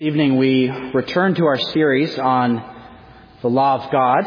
Evening we return to our series on the law of God.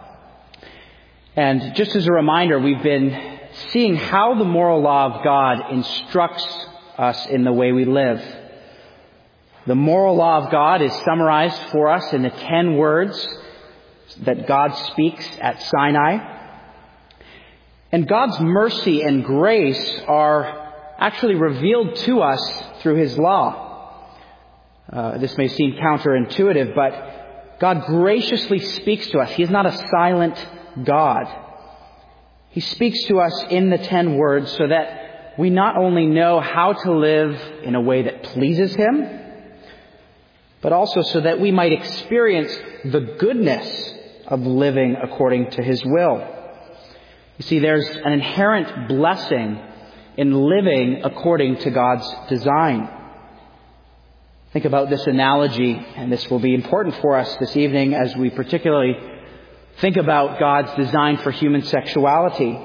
And just as a reminder, we've been seeing how the moral law of God instructs us in the way we live. The moral law of God is summarized for us in the 10 words that God speaks at Sinai. And God's mercy and grace are actually revealed to us through His law. This may seem counterintuitive, but God graciously speaks to us. He is not a silent God. He speaks to us in the 10 words so that we not only know how to live in a way that pleases Him, but also so that we might experience the goodness of living according to His will. You see, there's an inherent blessing in living according to God's design. Think about this analogy, and this will be important for us this evening as we particularly think about God's design for human sexuality.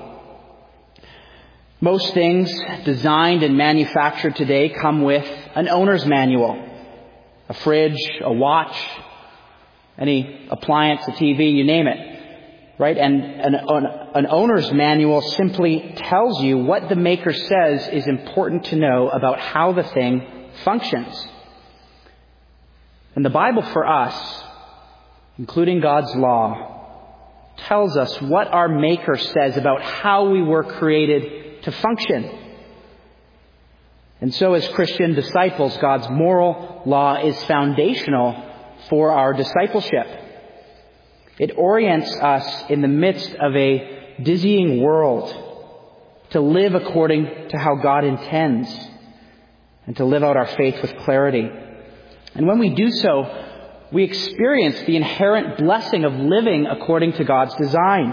Most things designed and manufactured today come with an owner's manual. A fridge, a watch, any appliance, a TV, you name it. Right? And an owner's manual simply tells you what the maker says is important to know about how the thing functions. And the Bible for us, including God's law, tells us what our Maker says about how we were created to function. And so as Christian disciples, God's moral law is foundational for our discipleship. It orients us in the midst of a dizzying world to live according to how God intends and to live out our faith with clarity. And when we do so, we experience the inherent blessing of living according to God's design.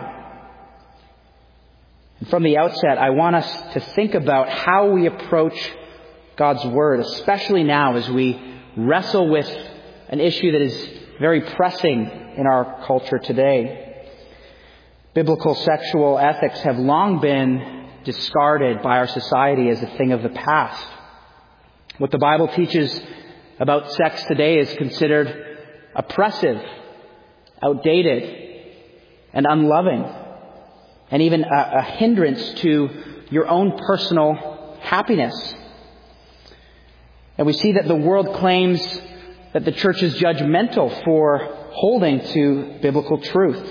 And from the outset, I want us to think about how we approach God's Word, especially now as we wrestle with an issue that is very pressing in our culture today. Biblical sexual ethics have long been discarded by our society as a thing of the past. What the Bible teaches about sex today is considered oppressive, outdated, and unloving, and even a hindrance to your own personal happiness. And we see that the world claims that the church is judgmental for holding to biblical truth.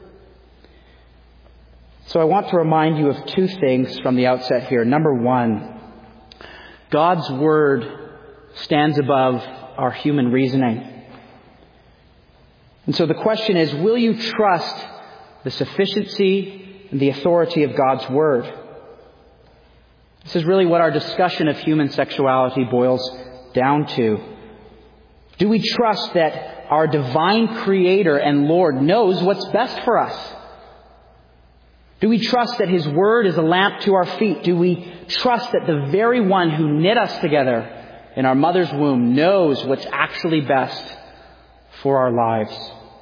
So I want to remind you of two things from the outset here. Number one, God's Word stands above our human reasoning. And so the question is, will you trust the sufficiency and the authority of God's Word? This is really what our discussion of human sexuality boils down to. Do we trust that our divine Creator and Lord knows what's best for us? Do we trust that His Word is a lamp to our feet? Do we trust that the very one who knit us together in our mother's womb knows what's actually best for our lives?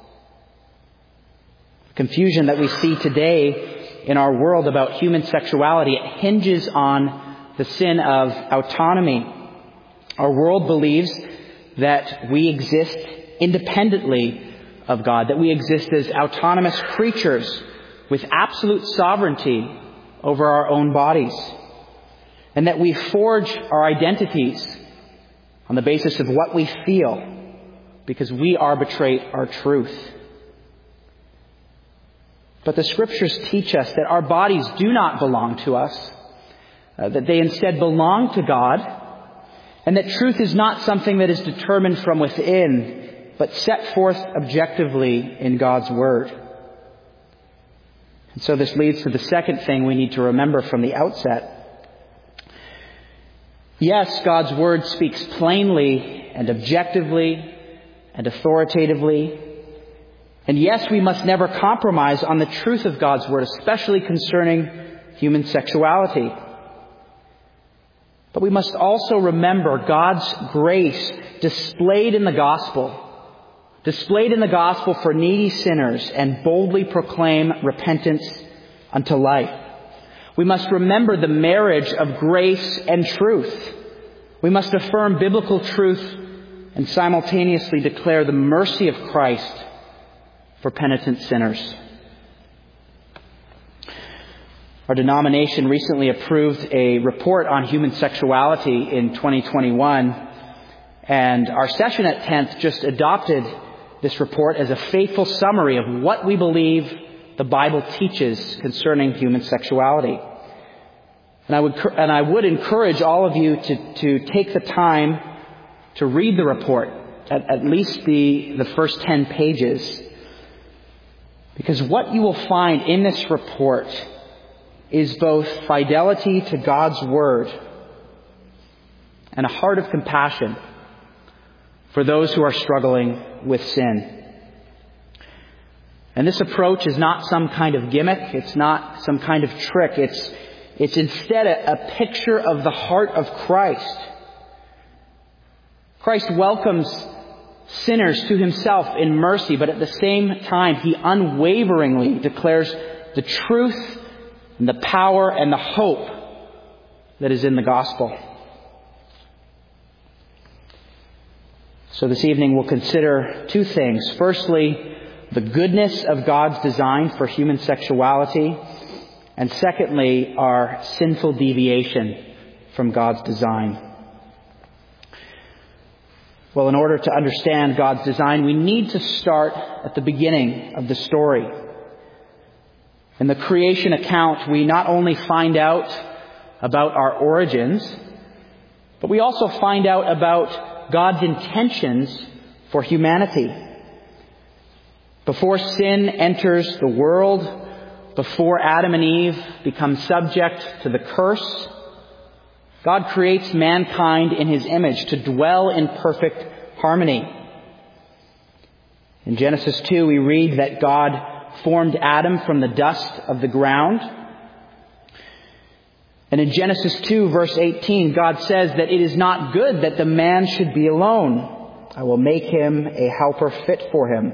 The confusion that we see today in our world about human sexuality, it hinges on the sin of autonomy. Our world believes that we exist independently of God, that we exist as autonomous creatures with absolute sovereignty over our own bodies, and that we forge our identities on the basis of what we feel, because we arbitrate our truth. But the Scriptures teach us that our bodies do not belong to us, that they instead belong to God, and that truth is not something that is determined from within, but set forth objectively in God's Word. And so this leads to the second thing we need to remember from the outset. Yes, God's Word speaks plainly and objectively and authoritatively. And yes, we must never compromise on the truth of God's Word, especially concerning human sexuality. But we must also remember God's grace displayed in the gospel for needy sinners, and boldly proclaim repentance unto life. We must remember the marriage of grace and truth. We must affirm biblical truth and simultaneously declare the mercy of Christ for penitent sinners. Our denomination recently approved a report on human sexuality in 2021, and our session at 10th just adopted this report as a faithful summary of what we believe the Bible teaches concerning human sexuality. And I would encourage all of you to take the time to read the report, at least the first 10 pages. Because what you will find in this report is both fidelity to God's Word and a heart of compassion for those who are struggling with sin. And this approach is not some kind of gimmick. It's not some kind of trick. It's instead a picture of the heart of Christ. Christ welcomes sinners to himself in mercy, but at the same time, he unwaveringly declares the truth and the power and the hope that is in the gospel. So this evening we'll consider two things. Firstly, the goodness of God's design for human sexuality, and secondly, our sinful deviation from God's design. Well, in order to understand God's design, we need to start at the beginning of the story. In the creation account, we not only find out about our origins, but we also find out about God's intentions for humanity. Before sin enters the world, before Adam and Eve become subject to the curse, God creates mankind in his image to dwell in perfect harmony. In Genesis 2, we read that God formed Adam from the dust of the ground. And in Genesis 2, verse 18, God says that it is not good that the man should be alone. I will make him a helper fit for him.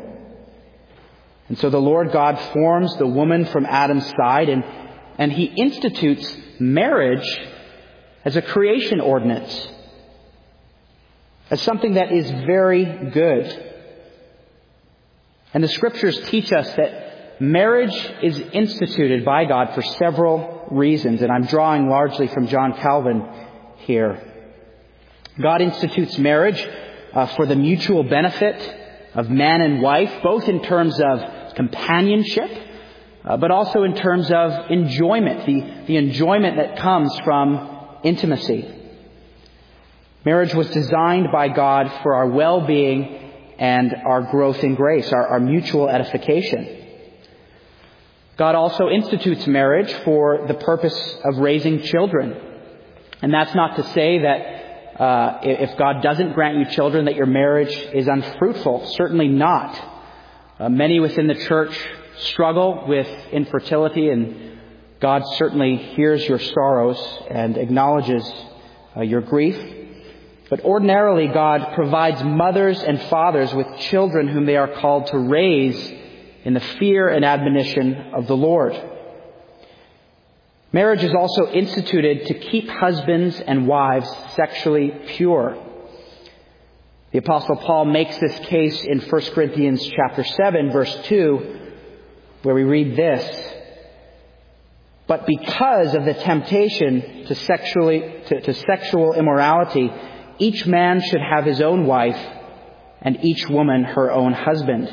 And so the Lord God forms the woman from Adam's side, and he institutes marriage as a creation ordinance, as something that is very good. And the Scriptures teach us that marriage is instituted by God for several reasons, and I'm drawing largely from John Calvin here. God institutes marriage for the mutual benefit of man and wife, both in terms of companionship, but also in terms of enjoyment, the enjoyment that comes from intimacy. Marriage was designed by God for our well-being and our growth in grace, our mutual edification. God also institutes marriage for the purpose of raising children. And that's not to say that if God doesn't grant you children, that your marriage is unfruitful. Certainly not. Many within the church struggle with infertility, and God certainly hears your sorrows and acknowledges your grief. But ordinarily, God provides mothers and fathers with children whom they are called to raise in the fear and admonition of the Lord. Marriage is also instituted to keep husbands and wives sexually pure. The Apostle Paul makes this case in 1 Corinthians chapter 7, verse 2, where we read this: "But because of the temptation to sexual immorality, each man should have his own wife, and each woman her own husband."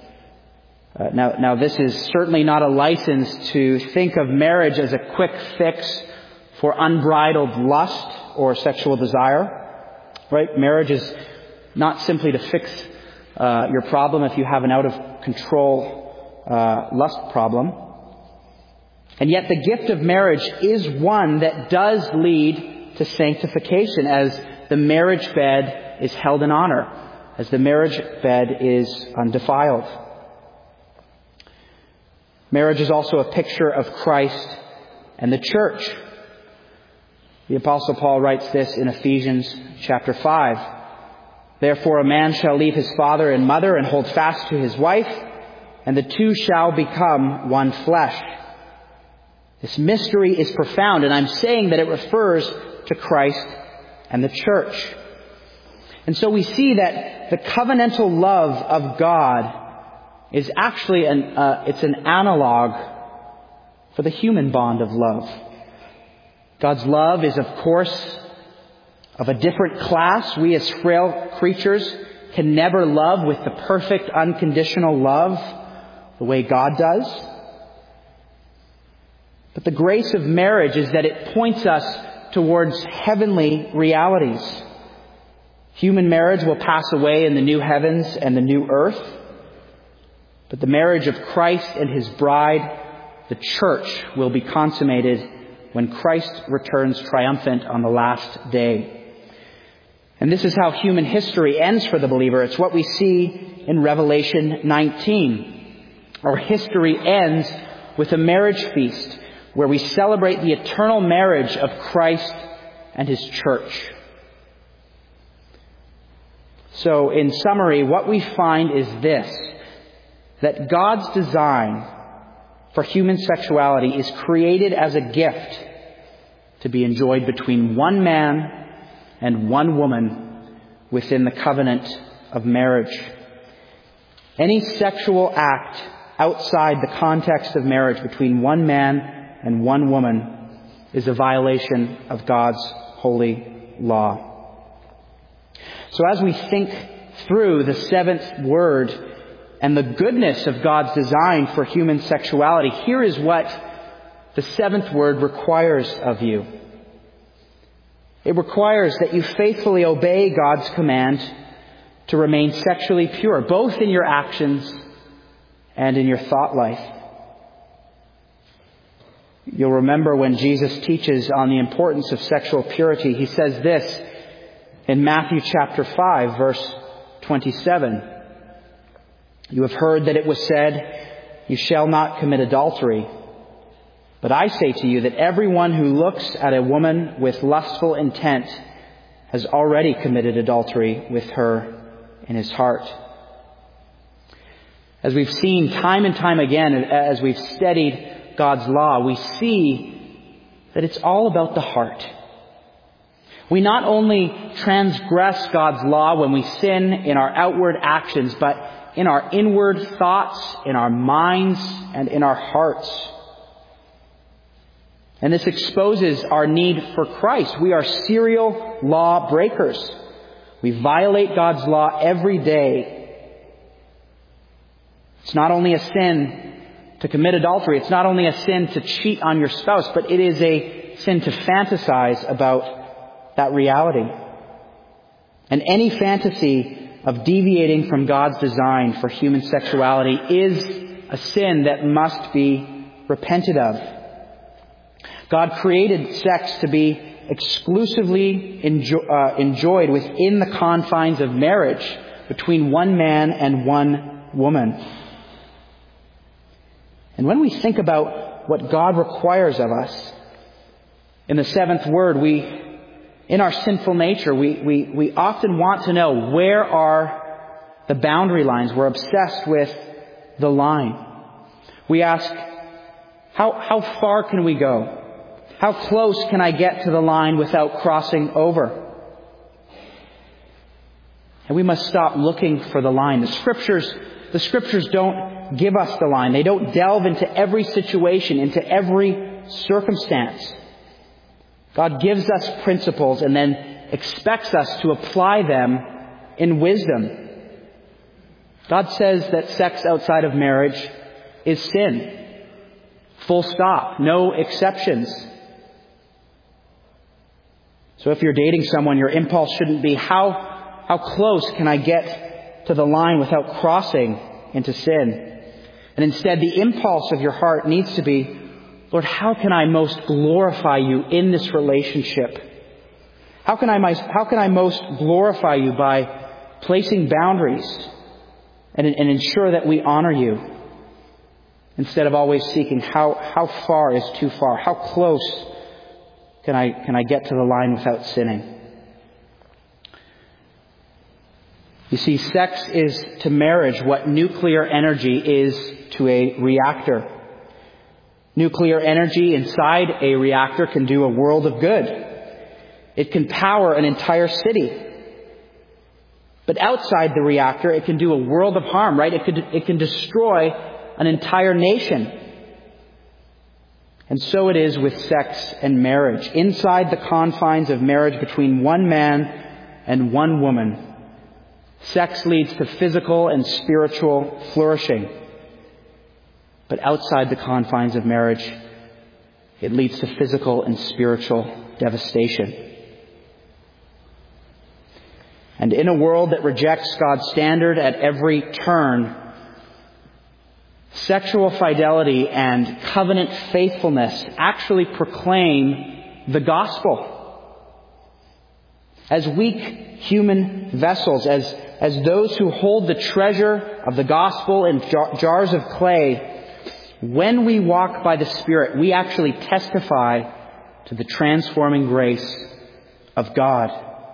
Now, this is certainly not a license to think of marriage as a quick fix for unbridled lust or sexual desire. Right? Marriage is not simply to fix your problem if you have an out-of-control lust problem. And yet the gift of marriage is one that does lead to sanctification, as the marriage bed is held in honor, as the marriage bed is undefiled. Marriage is also a picture of Christ and the church. The Apostle Paul writes this in Ephesians chapter 5. "Therefore a man shall leave his father and mother and hold fast to his wife, and the two shall become one flesh." This mystery is profound, and I'm saying that it refers to Christ and the church. And so we see that the covenantal love of God is actually it's an analog for the human bond of love. God's love is, of course, of a different class. We as frail creatures can never love with the perfect, unconditional love the way God does. But the grace of marriage is that it points us towards heavenly realities. Human marriage will pass away in the new heavens and the new earth. But the marriage of Christ and His bride, the church, will be consummated when Christ returns triumphant on the last day. And this is how human history ends for the believer. It's what we see in Revelation 19. Our history ends with a marriage feast where we celebrate the eternal marriage of Christ and His church. So, in summary, what we find is this, that God's design for human sexuality is created as a gift to be enjoyed between one man and one woman within the covenant of marriage. Any sexual act outside the context of marriage between one man and one woman is a violation of God's holy law. So as we think through the seventh word and the goodness of God's design for human sexuality, here is what the seventh word requires of you. It requires that you faithfully obey God's command to remain sexually pure, both in your actions and in your thought life. You'll remember when Jesus teaches on the importance of sexual purity, He says this in Matthew chapter 5, verse 27. You have heard that it was said, "You shall not commit adultery." But I say to you that everyone who looks at a woman with lustful intent has already committed adultery with her in his heart. As we've seen time and time again, as we've studied God's law, we see that it's all about the heart. We not only transgress God's law when we sin in our outward actions, but in our inward thoughts, in our minds, and in our hearts. And this exposes our need for Christ. We are serial law breakers. We violate God's law every day. It's not only a sin to commit adultery. It's not only a sin to cheat on your spouse, but it is a sin to fantasize about that reality. And any fantasy of deviating from God's design for human sexuality is a sin that must be repented of. God created sex to be exclusively enjoyed within the confines of marriage between one man and one woman. And when we think about what God requires of us, in the seventh word, in our sinful nature, we often want to know, where are the boundary lines? We're obsessed with the line. We ask, how far can we go? How close can I get to the line without crossing over? And we must stop looking for the line. The Scriptures don't give us the line. They don't delve into every situation, into every circumstance. God gives us principles and then expects us to apply them in wisdom. God says that sex outside of marriage is sin. Full stop. No exceptions. So if you're dating someone, your impulse shouldn't be, how close can I get to the line without crossing into sin? And instead, the impulse of your heart needs to be, Lord, how can I most glorify you in this relationship? How can I most glorify you by placing boundaries and ensure that we honor you, instead of always seeking how far is too far? How close can I get to the line without sinning? You see, sex is to marriage what nuclear energy is to a reactor. Nuclear energy inside a reactor can do a world of good. It can power an entire city. But outside the reactor, it can do a world of harm, right? It can destroy an entire nation. And so it is with sex and marriage. Inside the confines of marriage between one man and one woman, sex leads to physical and spiritual flourishing. But outside the confines of marriage, it leads to physical and spiritual devastation. And in a world that rejects God's standard at every turn, sexual fidelity and covenant faithfulness actually proclaim the gospel. As weak human vessels, as those who hold the treasure of the gospel in jars of clay, when we walk by the Spirit, we actually testify to the transforming grace of God.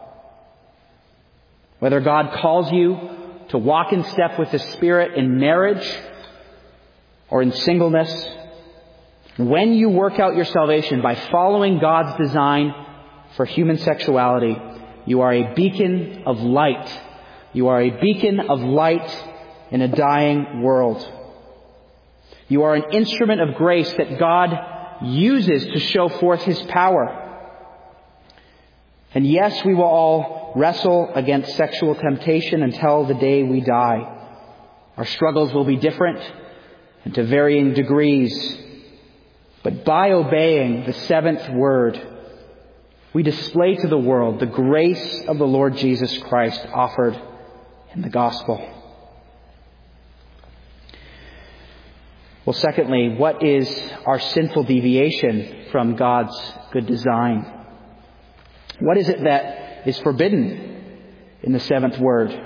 Whether God calls you to walk in step with the Spirit in marriage or in singleness, when you work out your salvation by following God's design for human sexuality, you are a beacon of light. You are a beacon of light in a dying world. You are an instrument of grace that God uses to show forth His power. And yes, we will all wrestle against sexual temptation until the day we die. Our struggles will be different and to varying degrees. But by obeying the seventh word, we display to the world the grace of the Lord Jesus Christ offered in the gospel. Well, secondly, what is our sinful deviation from God's good design? What is it that is forbidden in the seventh word?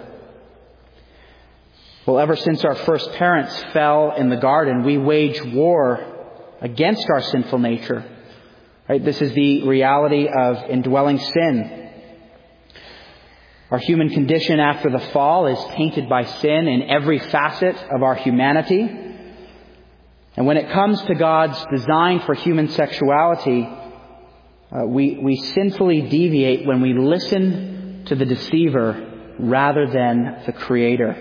Well, ever since our first parents fell in the garden, we wage war against our sinful nature. Right? This is the reality of indwelling sin. Our human condition after the fall is tainted by sin in every facet of our humanity. And when it comes to God's design for human sexuality, we sinfully deviate when we listen to the deceiver rather than the Creator.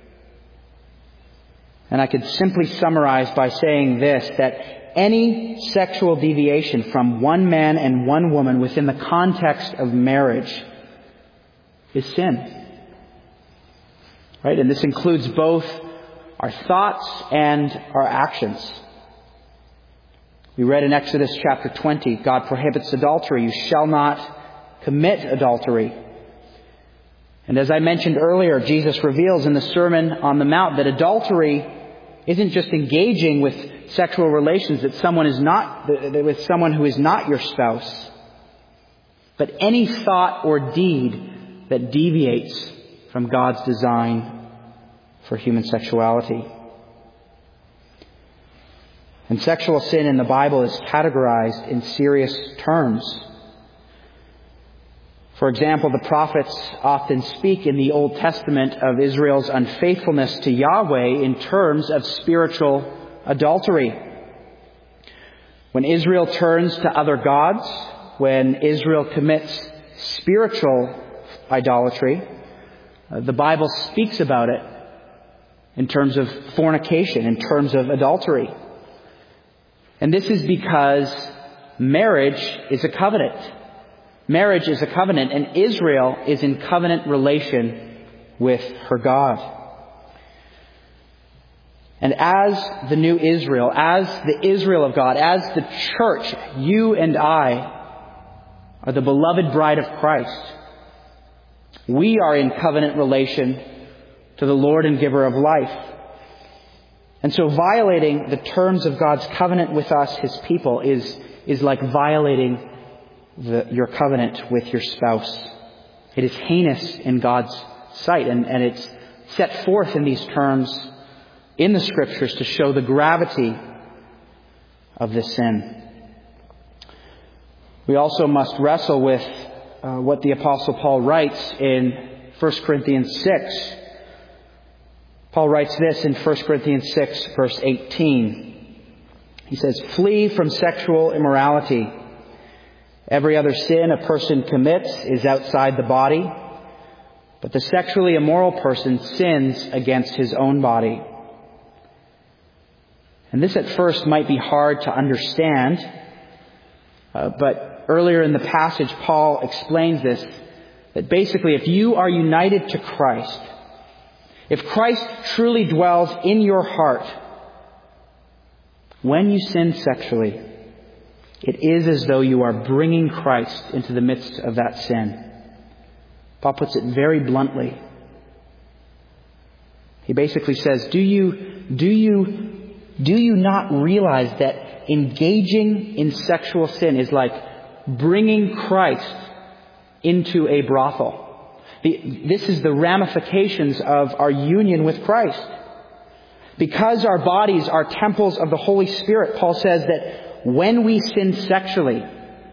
And I could simply summarize by saying this, that any sexual deviation from one man and one woman within the context of marriage is sin. Right? And this includes both our thoughts and our actions. We read in Exodus chapter 20, God prohibits adultery. You shall not commit adultery. And as I mentioned earlier, Jesus reveals in the Sermon on the Mount that adultery isn't just engaging with sexual relations with someone who is not your spouse, but any thought or deed that deviates from God's design for human sexuality. And sexual sin in the Bible is categorized in serious terms. For example, the prophets often speak in the Old Testament of Israel's unfaithfulness to Yahweh in terms of spiritual adultery. When Israel turns to other gods, when Israel commits spiritual idolatry, the Bible speaks about it in terms of fornication, in terms of adultery. And this is because marriage is a covenant. Marriage is a covenant, and Israel is in covenant relation with her God. And as the new Israel, as the Israel of God, as the church, you and I are the beloved bride of Christ. We are in covenant relation to the Lord and giver of life. And so violating the terms of God's covenant with us, His people, is like violating your covenant with your spouse. It is heinous in God's sight, and it's set forth in these terms in the Scriptures to show the gravity of this sin. We also must wrestle with what the Apostle Paul writes in 1 Corinthians 6. Paul writes this in 1 Corinthians 6, verse 18. He says, "Flee from sexual immorality. Every other sin a person commits is outside the body, But the sexually immoral person sins against his own body. And this at first might be hard to understand, but earlier in the passage, Paul explains this, that basically if you are united to Christ, if Christ truly dwells in your heart, when you sin sexually, it is as though you are bringing Christ into the midst of that sin. Paul puts it very bluntly. He basically says, do you not realize that engaging in sexual sin is like bringing Christ into a brothel? This is the ramifications of our union with Christ. Because our bodies are temples of the Holy Spirit, Paul says that when we sin sexually,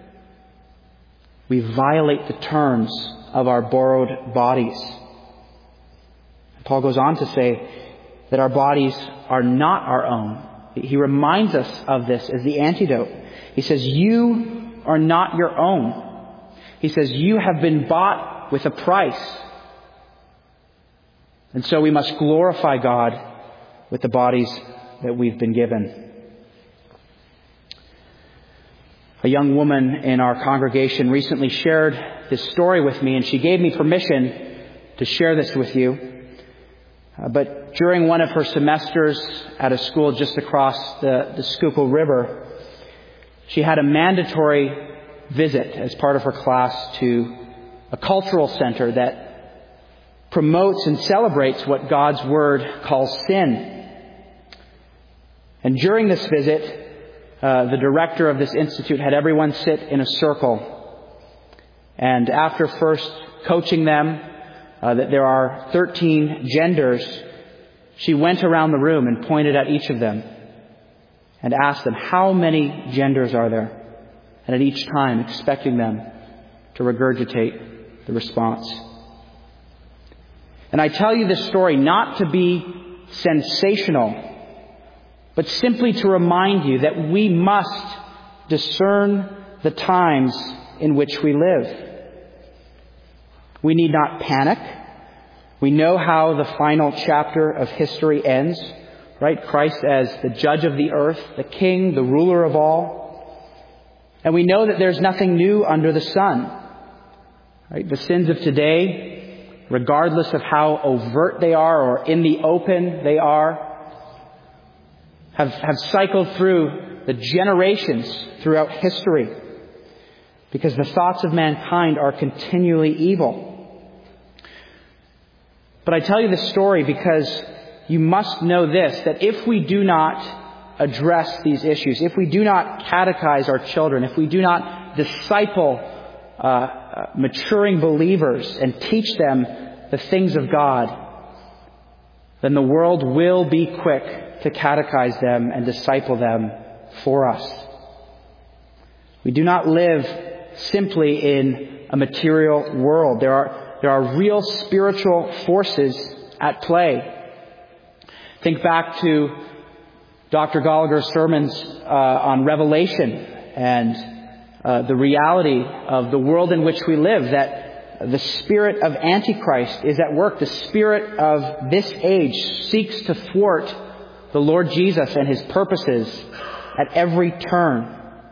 we violate the terms of our borrowed bodies. Paul goes on to say that our bodies are not our own. He reminds us of this as the antidote. He says, you are not your own. He says, you have been bought with a price. And so we must glorify God with the bodies that we've been given. A young woman in our congregation recently shared this story with me, and she gave me permission to share this with you. But during one of her semesters at a school just across the Schuylkill River, she had a mandatory visit as part of her class to a cultural center that promotes and celebrates what God's Word calls sin. And during this visit, the director of this institute had everyone sit in a circle. And after first coaching them that there are 13 genders, she went around the room and pointed at each of them and asked them, how many genders are there? And at each time expecting them to regurgitate the response. And I tell you this story not to be sensational, but simply to remind you that we must discern the times in which we live. We need not panic. We know how the final chapter of history ends, right? Christ as the judge of the earth, the king, the ruler of all. And we know that there's nothing new under the sun, right? The sins of today, regardless of how overt they are or in the open they are, have cycled through the generations throughout history, because the thoughts of mankind are continually evil. But I tell you this story because you must know this, that if we do not address these issues, if we do not catechize our children, if we do not disciple maturing believers and teach them the things of God, then the world will be quick to catechize them and disciple them for us. We do not live simply in a material world. There are real spiritual forces at play. Think back to Dr. Gallagher's sermons on Revelation and the reality of the world in which we live, that the spirit of Antichrist is at work. The spirit of this age seeks to thwart the Lord Jesus and His purposes at every turn.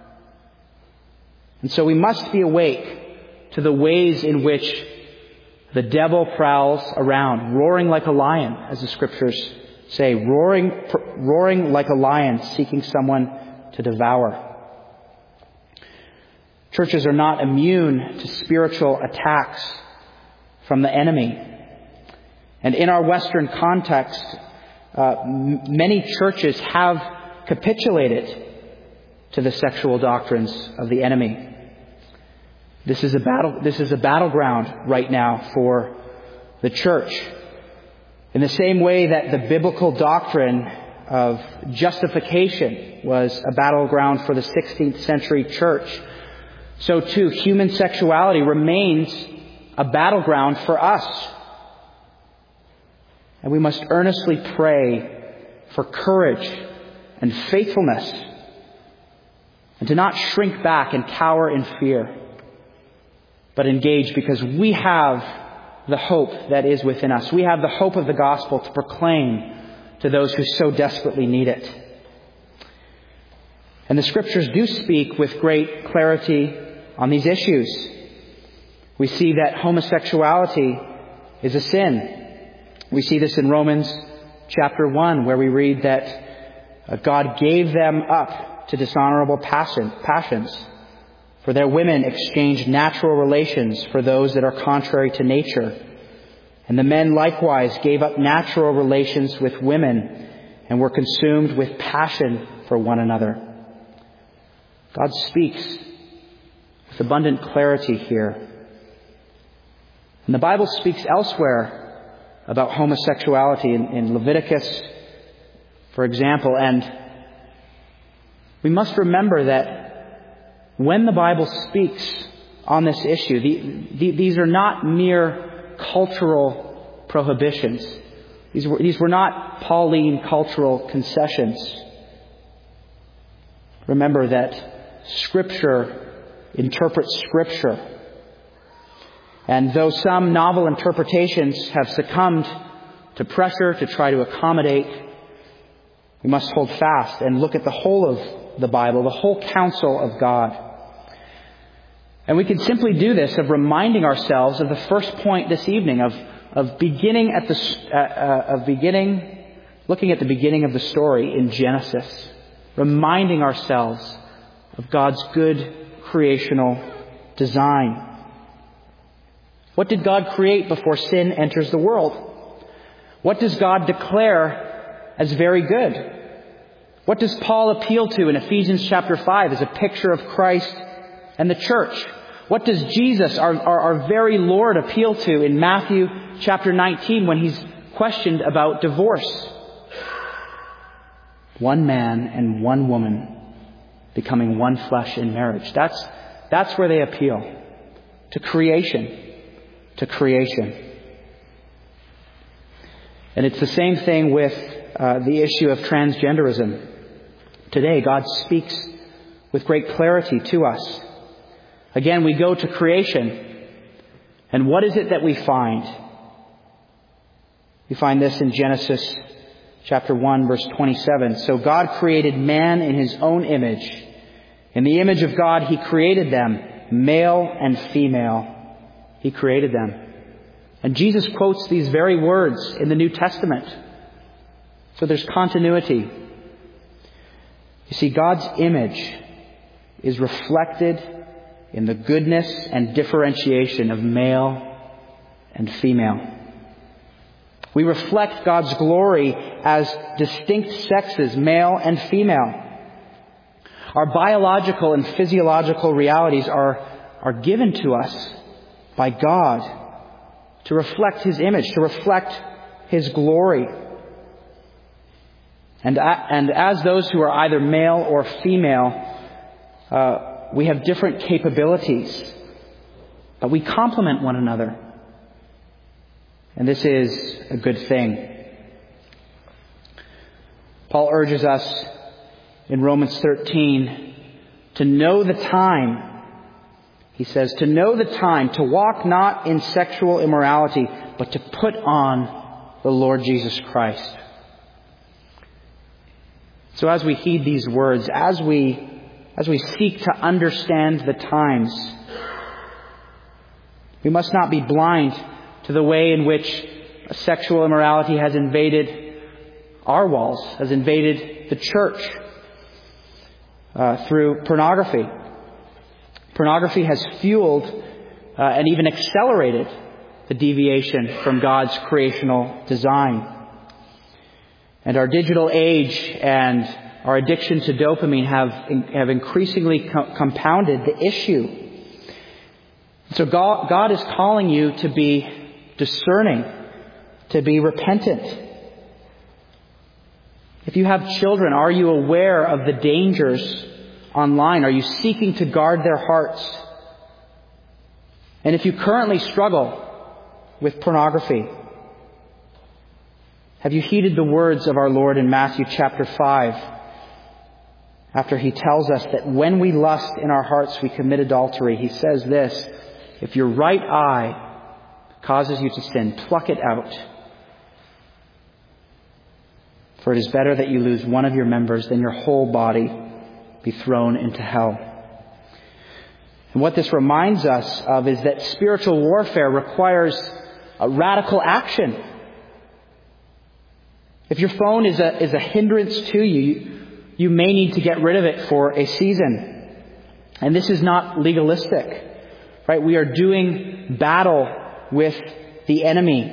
And so we must be awake to the ways in which the devil prowls around, roaring like a lion, as the Scriptures say, roaring like a lion, seeking someone to devour. Churches are not immune to spiritual attacks from the enemy. And in our Western context, many churches have capitulated to the sexual doctrines of the enemy. This is a battleground right now for the church. In the same way that the biblical doctrine of justification was a battleground for the 16th century church, so too human sexuality remains a battleground for us. And we must earnestly pray for courage and faithfulness, and to not shrink back and cower in fear, but engage, because we have the hope that is within us. We have the hope of the gospel to proclaim to those who so desperately need it. And the Scriptures do speak with great clarity on these issues. We see that homosexuality is a sin. We see this in Romans chapter 1, where we read that God gave them up to dishonorable passions. For their women exchanged natural relations for those that are contrary to nature. And the men likewise gave up natural relations with women and were consumed with passion for one another. God speaks with abundant clarity here. And the Bible speaks elsewhere about homosexuality in Leviticus, for example. And we must remember that when the Bible speaks on this issue, these are not mere cultural prohibitions. These were not Pauline cultural concessions. Remember that Scripture interprets Scripture. And though some novel interpretations have succumbed to pressure to try to accommodate, we must hold fast and look at the whole of the Bible, the whole counsel of God. And we can simply do this of reminding ourselves of the first point this evening, looking at the beginning of the story in Genesis, reminding ourselves of God's good creational design. What did God create before sin enters the world? What does God declare as very good? What does Paul appeal to in Ephesians chapter 5 as a picture of Christ and the church? What does Jesus, our very Lord, appeal to in Matthew chapter 19 when he's questioned about divorce? One man and one woman becoming one flesh in marriage. That's where they appeal. To creation. To creation. And it's the same thing with the issue of transgenderism. Today, God speaks with great clarity to us. Again, we go to creation. And what is it that we find? We find this in Genesis chapter 1, verse 27. So God created man in His own image. In the image of God, He created them, male and female. He created them. And Jesus quotes these very words in the New Testament. So there's continuity. You see, God's image is reflected in the goodness and differentiation of male and female. We reflect God's glory as distinct sexes, male and female. Our biological and physiological realities are given to us by God to reflect His image, to reflect His glory. And as those who are either male or female, we have different capabilities, but we complement one another. And this is a good thing. Paul urges us in Romans 13 to know the time. He says, to know the time, to walk not in sexual immorality, but to put on the Lord Jesus Christ. So as we heed these words, as we seek to understand the times, we must not be blind to the way in which sexual immorality has invaded our walls, has invaded the church through pornography. Pornography has fueled and even accelerated the deviation from God's creational design. And our digital age and our addiction to dopamine have increasingly compounded the issue. So God is calling you to be discerning, to be repentant. If you have children, are you aware of the dangers online? Are you seeking to guard their hearts? And if you currently struggle with pornography, have you heeded the words of our Lord in Matthew chapter 5? After He tells us that when we lust in our hearts, we commit adultery. He says this, if your right eye causes you to sin, pluck it out. For it is better that you lose one of your members than your whole body be thrown into hell. And what this reminds us of is that spiritual warfare requires a radical action. If your phone is a hindrance to you, you may need to get rid of it for a season. And this is not legalistic, right? We are doing battle with the enemy.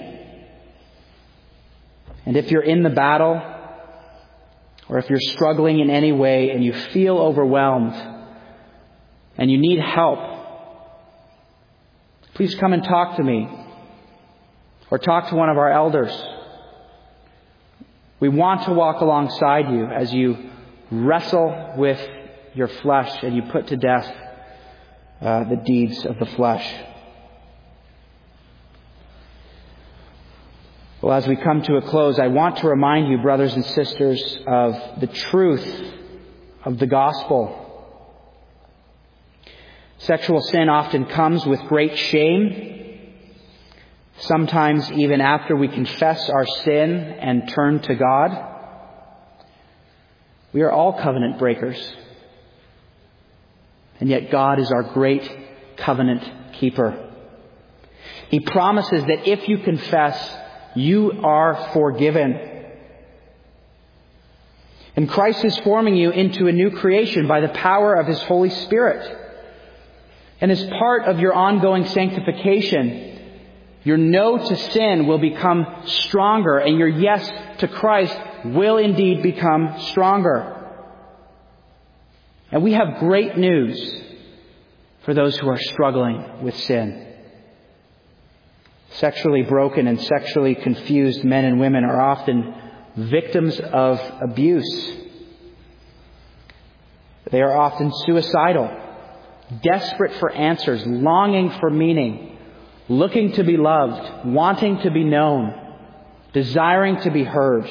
And if you're in the battle, or if you're struggling in any way and you feel overwhelmed and you need help, please come and talk to me or talk to one of our elders. We want to walk alongside you as you wrestle with your flesh and you put to death the deeds of the flesh. Well, as we come to a close, I want to remind you, brothers and sisters, of the truth of the gospel. Sexual sin often comes with great shame. Sometimes even after we confess our sin and turn to God. We are all covenant breakers. And yet God is our great covenant keeper. He promises that if you confess, you are forgiven. And Christ is forming you into a new creation by the power of His Holy Spirit. And as part of your ongoing sanctification, your no to sin will become stronger, and your yes to Christ will indeed become stronger. And we have great news for those who are struggling with sin. Sexually broken and sexually confused men and women are often victims of abuse. They are often suicidal, desperate for answers, longing for meaning, looking to be loved, wanting to be known, desiring to be heard.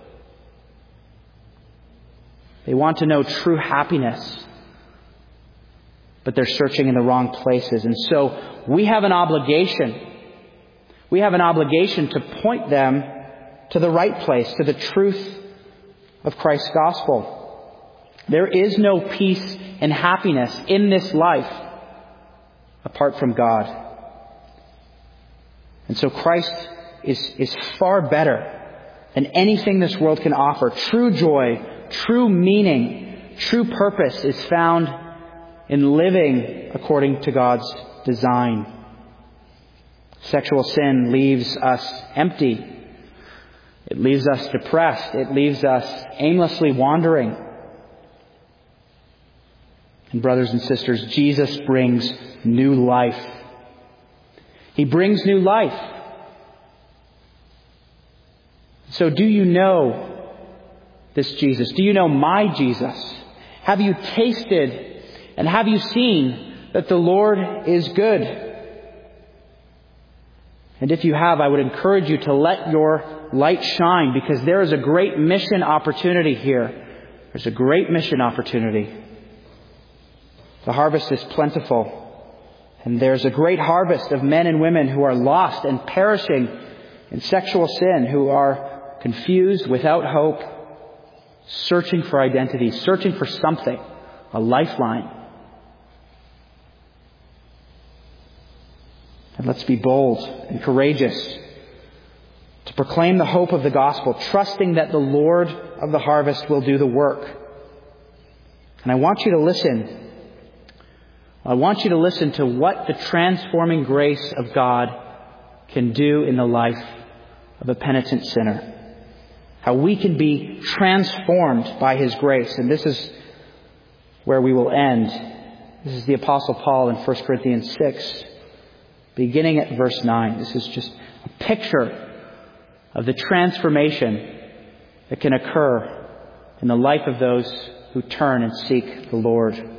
They want to know true happiness, but they're searching in the wrong places. And so we have an obligation. We have an obligation to point them to the right place, to the truth of Christ's gospel. There is no peace and happiness in this life apart from God. And so Christ is far better than anything this world can offer. True joy, true meaning, true purpose is found in living according to God's design. Sexual sin leaves us empty. It leaves us depressed. It leaves us aimlessly wandering. And brothers and sisters, Jesus brings new life. He brings new life. So do you know this Jesus? Do you know my Jesus? Have you tasted and have you seen that the Lord is good? And if you have, I would encourage you to let your light shine, because there is a great mission opportunity here. There's a great mission opportunity. The harvest is plentiful, and there's a great harvest of men and women who are lost and perishing in sexual sin, who are confused, without hope, searching for identity, searching for something, a lifeline. And let's be bold and courageous to proclaim the hope of the gospel, trusting that the Lord of the harvest will do the work. And I want you to listen. I want you to listen to what the transforming grace of God can do in the life of a penitent sinner. How we can be transformed by His grace. And this is where we will end. This is the Apostle Paul in 1 Corinthians 6. Beginning at verse 9, this is just a picture of the transformation that can occur in the life of those who turn and seek the Lord. The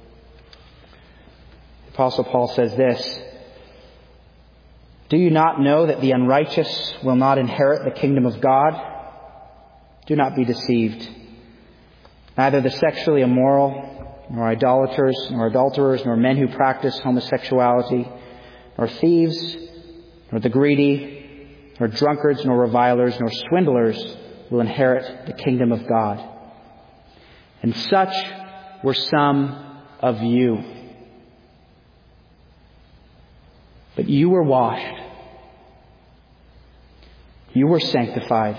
Apostle Paul says this: "Do you not know that the unrighteous will not inherit the kingdom of God? Do not be deceived. Neither the sexually immoral, nor idolaters, nor adulterers, nor men who practice homosexuality, nor thieves, nor the greedy, nor drunkards, nor revilers, nor swindlers will inherit the kingdom of God. And such were some of you. But you were washed. You were sanctified.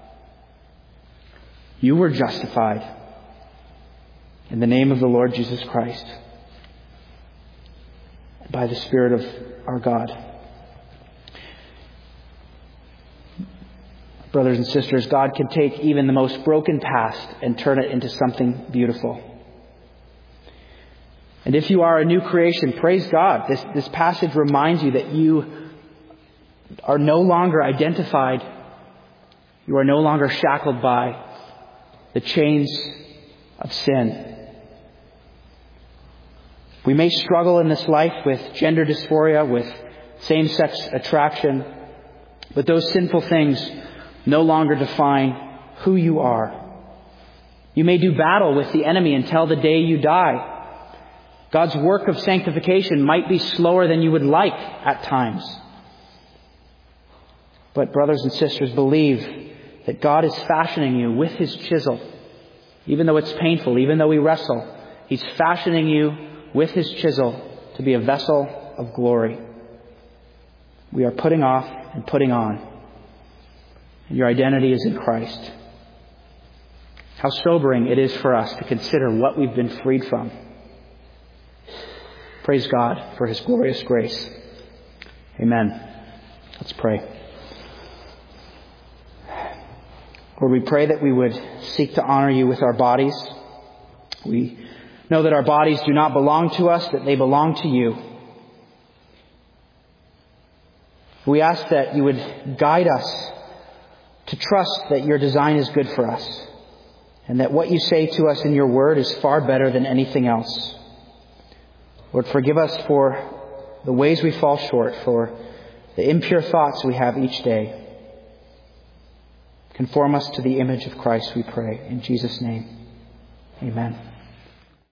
You were justified in the name of the Lord Jesus Christ, by the Spirit of our God. Brothers and sisters, God can take even the most broken past and turn it into something beautiful. And if you are a new creation, praise God. This passage reminds you that you are no longer identified. You are no longer shackled by the chains of sin. We may struggle in this life with gender dysphoria, with same-sex attraction, but those sinful things no longer define who you are. You may do battle with the enemy until the day you die. God's work of sanctification might be slower than you would like at times. But brothers and sisters, believe that God is fashioning you with His chisel. Even though it's painful, even though we wrestle, He's fashioning you with His chisel to be a vessel of glory. We are putting off and putting on. And your identity is in Christ. How sobering it is for us to consider what we've been freed from. Praise God for His glorious grace. Amen. Let's pray. Lord, we pray that we would seek to honor You with our bodies. We know that our bodies do not belong to us, that they belong to You. We ask that You would guide us to trust that Your design is good for us, and that what You say to us in Your word is far better than anything else. Lord, forgive us for the ways we fall short, for the impure thoughts we have each day. Conform us to the image of Christ, we pray. In Jesus' name, amen.